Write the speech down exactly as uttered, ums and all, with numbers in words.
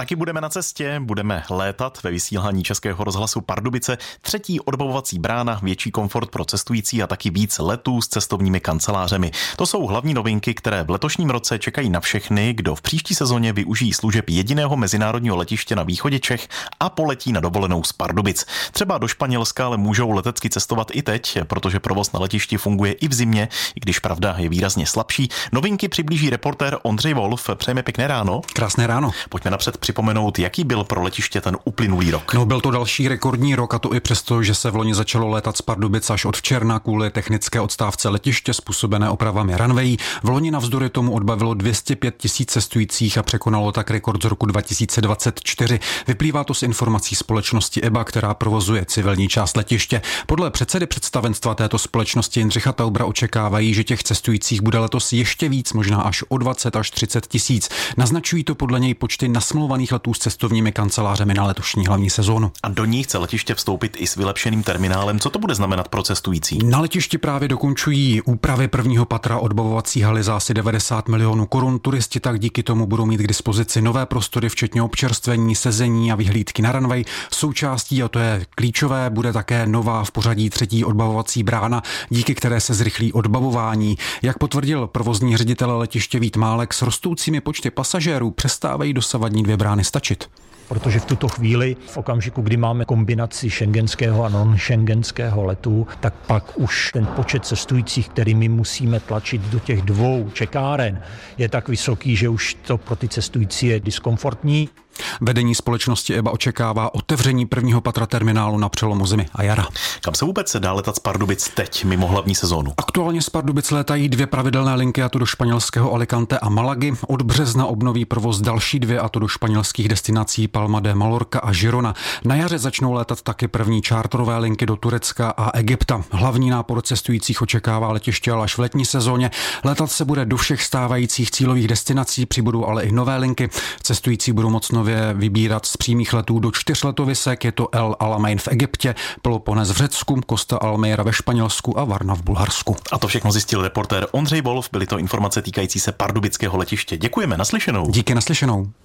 Taky budeme na cestě, budeme létat ve vysílání Českého rozhlasu Pardubice. Třetí odbavovací brána, větší komfort pro cestující a taky víc letů s cestovními kancelářemi. To jsou hlavní novinky, které v letošním roce čekají na všechny, kdo v příští sezóně využijí služeb jediného mezinárodního letiště na východě Čech a poletí na dovolenou z Pardubic. Třeba do Španělska, ale můžou letecky cestovat i teď, protože provoz na letišti funguje i v zimě, i když pravda je výrazně slabší. Novinky přiblíží reportér Ondřej Wolf. Přejeme pěkné ráno. Krásné ráno. Pojďme napřed připomenout, jaký byl pro letiště ten uplynulý rok. No, byl to další rekordní rok, a to i přesto, že se v loni začalo létat z Pardubic až od června kvůli technické odstávce letiště způsobené opravami runway. V loni navzdory tomu odbavilo dvě stě pět tisíc cestujících a překonalo tak rekord z roku dva tisíce dvacet čtyři. Vyplývá to z informací společnosti E B A, která provozuje civilní část letiště. Podle předsedy představenstva této společnosti Jindřicha Taubra očekávají, že těch cestujících bude letos ještě víc, možná až o dvacet až třicet tisíc. Naznačují to podle něj počty nasmlouvaných letů s cestovními kancelářemi na letošní hlavní sezónu. A do ní chce letiště vstoupit i s vylepšeným terminálem. Co to bude znamenat pro cestující? Na letišti právě dokončují úpravy prvního patra odbavovací haly za asi devadesát milionů korun. Turisti tak díky tomu budou mít k dispozici nové prostory, včetně občerstvení, sezení a vyhlídky na runway. Součástí, a to je klíčové, bude také nová v pořadí třetí odbavovací brána, díky které se zrychlí odbavování. Jak potvrdil provozní ředitel letiště Vít Málek, s rostoucími počty pasažérů přestávají dosavadní dvě brány stačit. Protože v tuto chvíli, v okamžiku, kdy máme kombinaci šengenského a non-šengenského letu, tak pak už ten počet cestujících, který my musíme tlačit do těch dvou čekáren, je tak vysoký, že už to pro ty cestující je diskomfortní. Vedení společnosti E B A očekává otevření prvního patra terminálu na přelomu zimy a jara. Kam se vůbec se dá letat z Pardubic teď, mimo hlavní sezónu? Aktuálně z Pardubic létají dvě pravidelné linky, a to do španělského Alicante a Malagy. Od března obnoví provoz další dvě, a to do španělských destinací Palma de Mallorca a Girona. Na jaře začnou létat taky první čártrové linky do Turecka a Egypta. Hlavní nápor cestujících očekává letiště ale až v letní sezóně. Létat se bude do všech stávajících cílových destinací, přibudou ale i nové linky. Cestující budou moc nově vybírat z přímých letů do čtyř letovisek, je to El Alamein v Egyptě, Peloponés v Řecku, Costa Almeira ve Španělsku a Varna v Bulharsku. A to všechno zjistil reportér Ondřej Wolf, byly to informace týkající se pardubického letiště. Děkujeme, naslyšenou. Díky, naslyšenou.